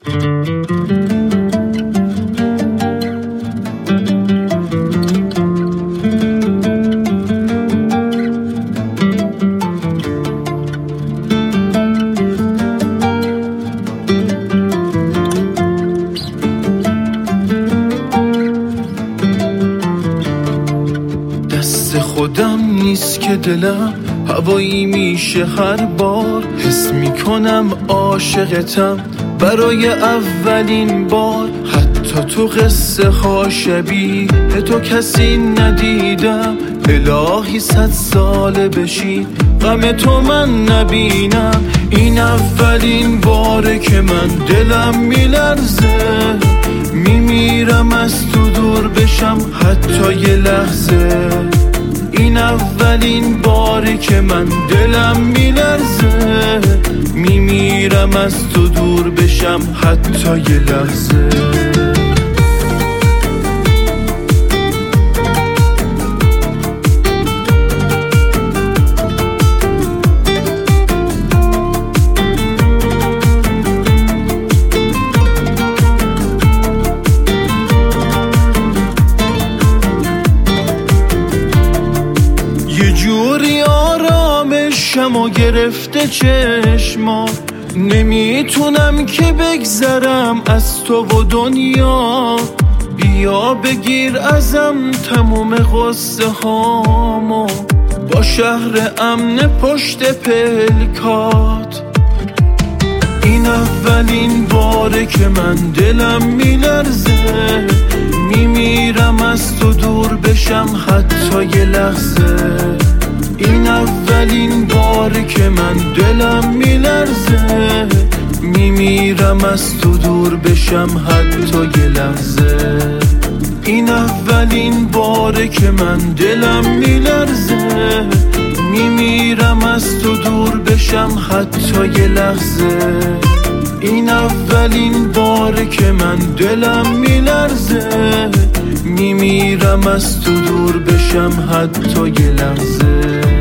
خودم نیست که دلم هوایی میشه هر بار حس میکنم عاشقتم برای اولین بار. حتی تو قصه ها شبیه تو کسی ندیدم. الهی 100 ساله بشی غم تو من نبینم. این اولین باره که من دلم میلرزه، میمیرم از تو دور بشم حتی یه لحظه. این اولین باری که من دلم میلرزه، میمیرم از تو دور بشم حتی یه لحظه. یه جوری آرامشم و گرفته چشما، نمیتونم که بگذرم از تو و دنیا. بیا بگیر ازم تموم غصه هامو با شهر امن پشت پلکات. این اولین باره که من دلم میلرزه، میمیرم از تو دور بشم حتی یه لحظه. این اولین باره که من دلم میلرزه، میمیرم از تو دور بشم حتی یه لحظه. این اولین باره که من دلم میلرزه، میمیرم از تو دور بشم حتی یه لحظه. این اولین باره که من دلم میلرزه، میمیرم از تو دور بشم حتی یه لحظه.